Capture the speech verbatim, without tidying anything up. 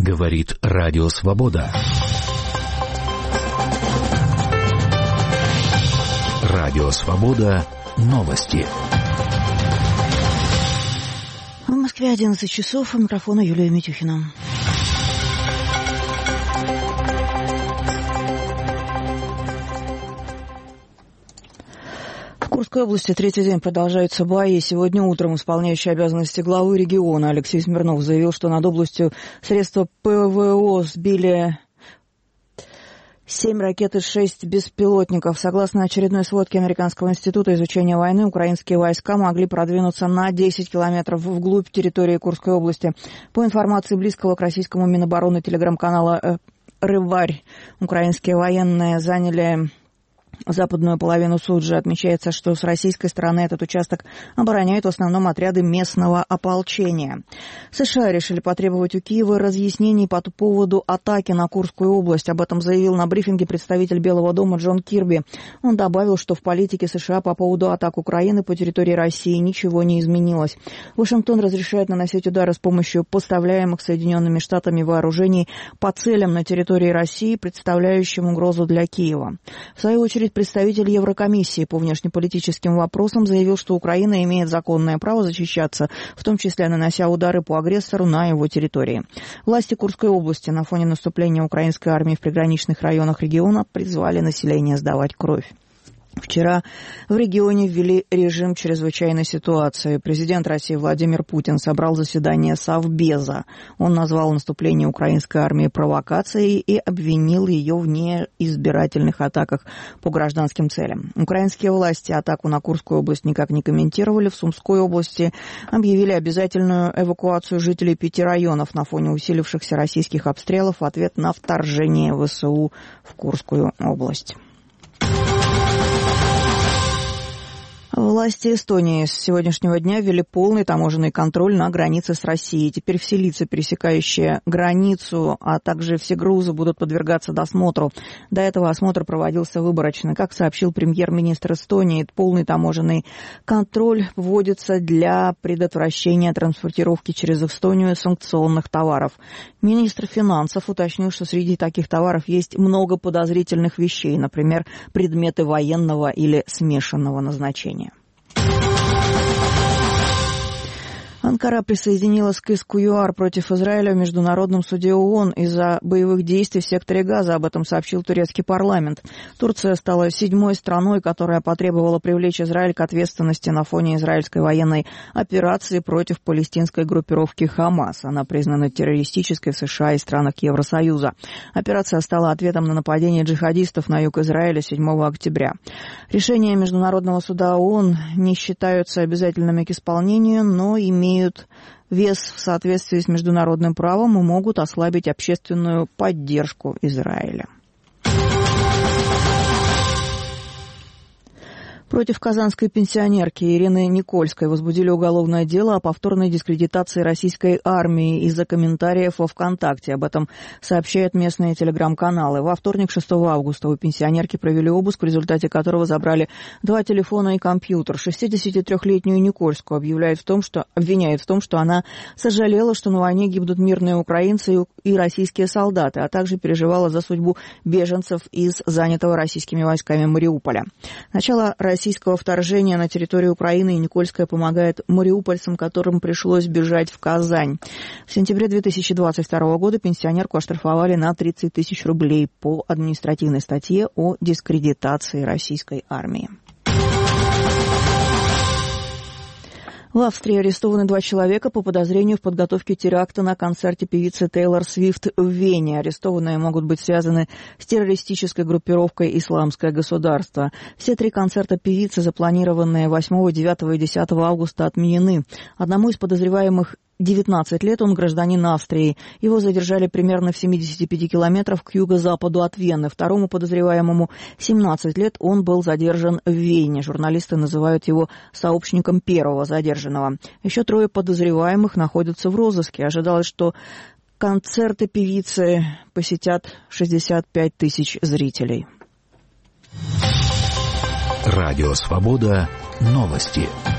Говорит Радио Свобода. Радио Свобода. Новости. В Москве одиннадцать часов. У микрофона Юлия Митюхина. В Курской области третий день продолжаются бои. Сегодня утром исполняющий обязанности главы региона Алексей Смирнов заявил, что над областью средства ПВО сбили семь ракет и шесть беспилотников. Согласно очередной сводке Американского института изучения войны, украинские войска могли продвинуться на десять километров вглубь территории Курской области. По информации близкого к российскому Минобороны телеграм-канала «Рыварь», украинские военные заняли западную половину Суджи. Отмечается, что с российской стороны этот участок обороняют в основном отряды местного ополчения. США решили потребовать у Киева разъяснений по поводу атаки на Курскую область. Об этом заявил на брифинге представитель Белого дома Джон Кирби. Он добавил, что в политике США по поводу атак Украины по территории России ничего не изменилось. Вашингтон разрешает наносить удары с помощью поставляемых Соединенными Штатами вооружений по целям на территории России, представляющим угрозу для Киева. В свою очередь, представитель Еврокомиссии по внешнеполитическим вопросам заявил, что Украина имеет законное право защищаться, в том числе нанося удары по агрессору на его территории. Власти Курской области на фоне наступления украинской армии в приграничных районах региона призвали население сдавать кровь. Вчера в регионе ввели режим чрезвычайной ситуации. Президент России Владимир Путин собрал заседание Совбеза. Он назвал наступление украинской армии провокацией и обвинил ее в неизбирательных атаках по гражданским целям. Украинские власти атаку на Курскую область никак не комментировали. В Сумской области объявили обязательную эвакуацию жителей пяти районов на фоне усилившихся российских обстрелов в ответ на вторжение ВСУ в Курскую область. Власти Эстонии с сегодняшнего дня ввели полный таможенный контроль на границе с Россией. Теперь все лица, пересекающие границу, а также все грузы будут подвергаться досмотру. До этого осмотр проводился выборочно. Как сообщил премьер-министр Эстонии, полный таможенный контроль вводится для предотвращения транспортировки через Эстонию санкционных товаров. Министр финансов уточнил, что среди таких товаров есть много подозрительных вещей, например, предметы военного или смешанного назначения. Анкара присоединилась к иску ЮАР против Израиля в Международном суде ООН из-за боевых действий в секторе Газа. Об этом сообщил турецкий парламент. Турция стала седьмой страной, которая потребовала привлечь Израиль к ответственности на фоне израильской военной операции против палестинской группировки «Хамас». Она признана террористической в США и странах Евросоюза. Операция стала ответом на нападение джихадистов на юг Израиля седьмого октября. Решения Международного суда ООН не считаются обязательными к исполнению, но имеют имеют вес в соответствии с международным правом и могут ослабить общественную поддержку Израиля. Против казанской пенсионерки Ирины Никольской возбудили уголовное дело о повторной дискредитации российской армии из-за комментариев во ВКонтакте. Об этом сообщают местные телеграм-каналы. Во вторник, шестого августа, у пенсионерки провели обыск, в результате которого забрали два телефона и компьютер. шестидесятитрёхлетнюю Никольскую объявляют в том, что, обвиняют в том, что она сожалела, что на войне гибнут мирные украинцы и российские солдаты, а также переживала за судьбу беженцев из занятого российскими войсками Мариуполя. Начало российского вторжения на территорию Украины, и Никольская помогает мариупольцам, которым пришлось бежать в Казань. В сентябре две тысячи двадцать второго года пенсионерку оштрафовали на тридцать тысяч рублей по административной статье о дискредитации российской армии. В Австрии арестованы два человека по подозрению в подготовке теракта на концерте певицы Тейлор Свифт в Вене. Арестованные могут быть связаны с террористической группировкой «Исламское государство». Все три концерта певицы, запланированные восьмого, девятого и десятого августа, отменены. Одному из подозреваемых девятнадцать лет, он гражданин Австрии. Его задержали примерно в семидесяти пяти километрах к юго-западу от Вены. Второму подозреваемому семнадцать лет, он был задержан в Вене. Журналисты называют его сообщником первого задержанного. Еще трое подозреваемых находятся в розыске. Ожидалось, что концерты певицы посетят шестьдесят пять тысяч зрителей. Радио «Свобода». Новости.